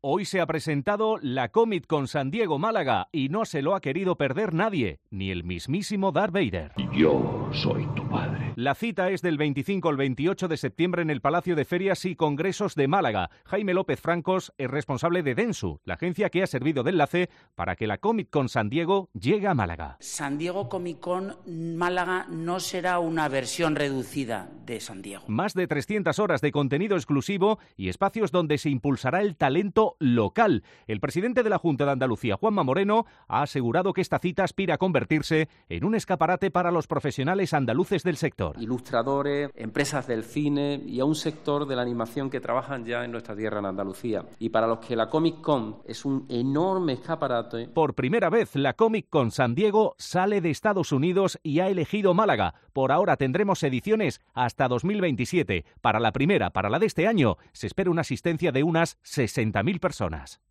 Hoy se ha presentado la Comic Con San Diego Málaga y no se lo ha querido perder nadie, ni el mismísimo Darth Vader. Yo soy tu padre. La cita es del 25 al 28 de septiembre en el Palacio de Ferias y Congresos de Málaga. Jaime López Francos es responsable de Densu, la agencia que ha servido de enlace para que la Comic Con San Diego llegue a Málaga. San Diego Comic Con Málaga no será una versión reducida de San Diego. Más de 300 horas de contenido exclusivo y espacios donde se impulsará el talento local. El presidente de la Junta de Andalucía, Juanma Moreno, ha asegurado que esta cita aspira a convertirse en un escaparate para los profesionales andaluces del sector. Ilustradores, empresas del cine y a un sector de la animación que trabajan ya en nuestra tierra, en Andalucía. Y para los que la Comic Con es un enorme escaparate. Por primera vez, la Comic Con San Diego sale de Estados Unidos y ha elegido Málaga. Por ahora tendremos ediciones hasta 2027. Para la primera, para la de este año, se espera una asistencia de unas 60.000 personas.